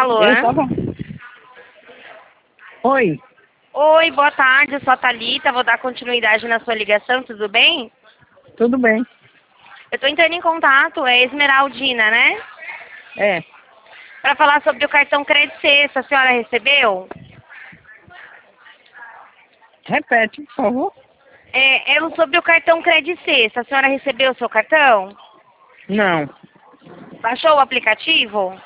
Alô? Eu tava... Oi, Oi, boa tarde, eu sou a Thalita, vou dar continuidade na sua ligação, tudo bem? tudo bem? Eu tô entrando em contato, é Esmeraldina, né? É, Para falar sobre o cartão Crédito Sexta, a senhora recebeu? repete, por favor. É sobre o cartão Crédito Sexta, a senhora recebeu o seu cartão? Não. Baixou o aplicativo?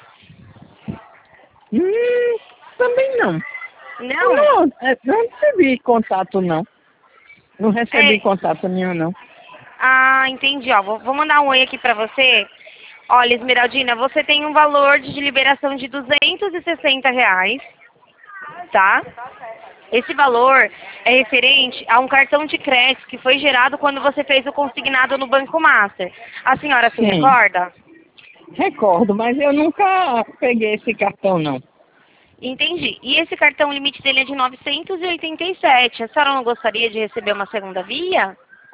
Também não. Não? Não recebi contato, não. Não recebi É, contato nenhum, não. entendi, ó, vou mandar um oi aqui pra você. Olha, Esmeraldina, você tem um valor de liberação de R$ 260, tá? Esse valor é referente a um cartão de crédito que foi gerado quando você fez o consignado no Banco Master. A senhora se Sim, recorda? recordo, mas eu nunca peguei esse cartão, não. Entendi. E esse cartão, o limite dele é de 987. A senhora não gostaria de receber uma segunda via?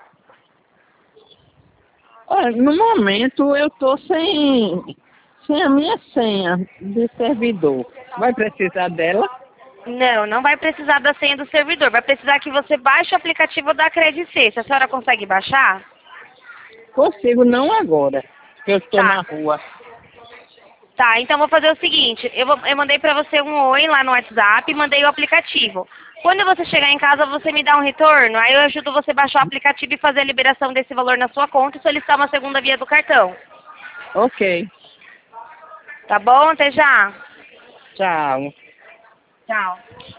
Olha, no momento eu tô sem a minha senha de servidor. Vai precisar dela? Não, não vai precisar da senha do servidor. Vai precisar que você baixe o aplicativo da Credit Sexta. A senhora consegue baixar? Consigo não agora, que eu estou Tá. na rua. Tá, então vou fazer o seguinte, eu mandei pra você um oi lá no WhatsApp e mandei o aplicativo. Quando você chegar em casa, você me dá um retorno, aí eu ajudo você a baixar o aplicativo e fazer a liberação desse valor na sua conta e solicitar uma segunda via do cartão. Ok, Tá bom? Até já. tchau. Tchau.